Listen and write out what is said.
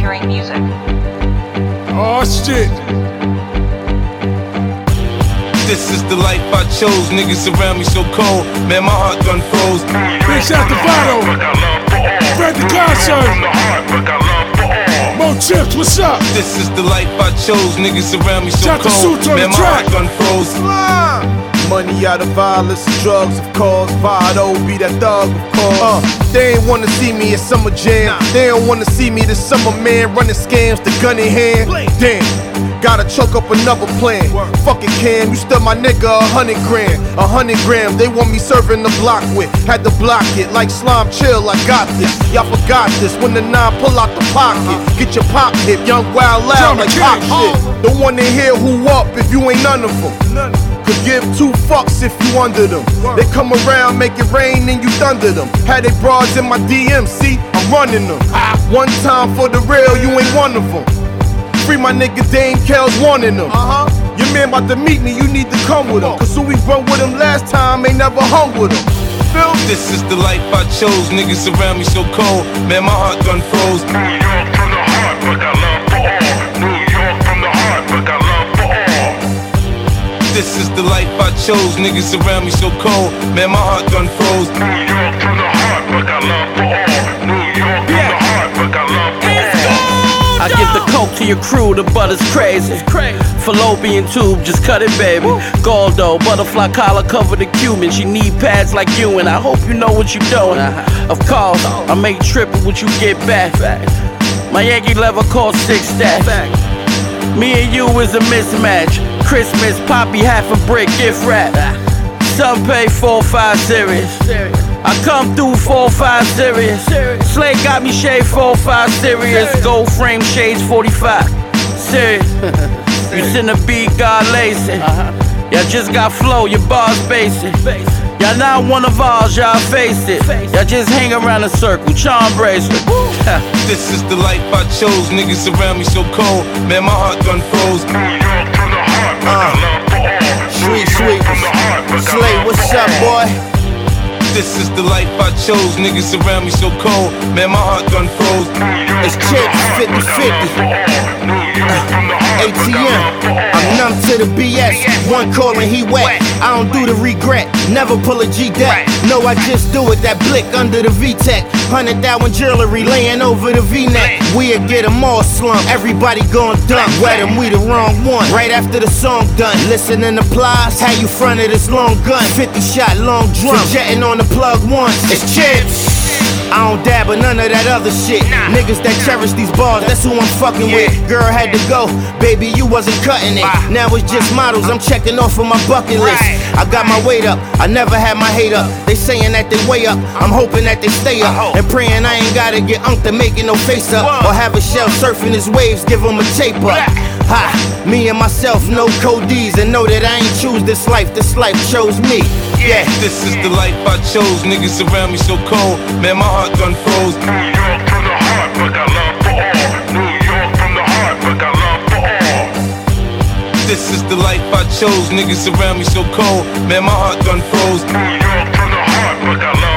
hearing music. Oh shit. This is the life I chose. Niggas around me so cold. Man, my heart done froze. Big shout to Vado. Fred the concert. Mo Chips, what's up? This is the life I chose. Niggas around me so Shout to cold. Suits on Man, the my track. heart done froze. Money out of violence and drugs, of course. Vado be that thug, of course. They ain't wanna see me at Summer Jam. They don't wanna see me the summer man running scams, the gun in hand. Damn, gotta choke up another plan. Fucking Cam, you still my nigga, 100 grand. 100 grams, they want me serving the block with. Had to block it like slime chill, I got this. Y'all forgot this when the 9 pull out the pocket. Get your pop hit, young wild loud like pop shit. Don't wanna hear who up if you ain't none of them. Could give 2 fucks if you under them. They come around, make it rain, and you thunder them. Had they broads in my DM, see, I'm running them. One time for the real, you ain't one of them. Free my nigga Dame Kells wanting them. Your man about to meet me, you need to come with him. Cause who we run with him last time ain't never hung with him. Feel? This is the life I chose. Niggas around me so cold. Man, my heart done froze. New York from the heart, but got love for all. New York from the heart, but got love for all. This is the life I chose. Niggas around me so cold. Man, my heart done froze. New York from the heart, but got love for all. New York from the heart, but got love for all. I give the coke to your crew, the butter's crazy. Fallopian tube, just cut it, baby. Goldo, butterfly collar cover the Cuban. She need pads like you, and I hope you know what you're doing. Of course, I make triple what you get back. My Yankee level cost 6 stacks. Me and you is a mismatch. Christmas, poppy, half a brick, gift wrap. Some pay 4-5 serious. I come through 4-5 serious. Slay got me shade 4-5 serious. Gold frame shades 45 serious. You send a beat, God lacing. Y'all just got flow, your bars basic. Y'all not one of ours, y'all face it. Y'all just hang around a circle, charm bracelet. This is the life I chose. Niggas around me so cold. Man, my heart done froze. New York from the heart, but got love for all. Sweet, sweet. Slay, what's up, boy? This is the life I chose. Niggas around me so cold. Man, my heart done froze. It's Chips, 50-50. ATM, I'm numb to the BS. One call and he wet. I don't do the regret, never pull a G-deck. No, I just do it, that blick under the V-Tech. 100,000 jewelry laying over the V-neck. We'll get them all slumped, everybody gon' dump. Wet them, we the wrong one, right after the song done. Listen and applause, how you fronted this long gun. 50 shot long drum, jetting on the plug once. It's Chips. I don't dab with none of that other shit. Niggas that cherish these bars, that's who I'm fucking with. Girl had to go, baby, you wasn't cutting it. Now it's just models, I'm checking off of my bucket list. I got my weight up, I never had my hate up. They saying that they way up, I'm hoping that they stay up. And praying I ain't gotta get unked to making no face up. Or have a shell surfing his waves, give him a tape up. Ha, me and myself, no codees. And know that I ain't choose this life chose me. Yeah, this is the life I chose. Niggas around me so cold. Man, my heart done froze. New York from the heart, but got love for all. New York from the heart, but got love for all. This is the life I chose. Niggas around me so cold. Man, my heart done froze. New York from the heart, but got love.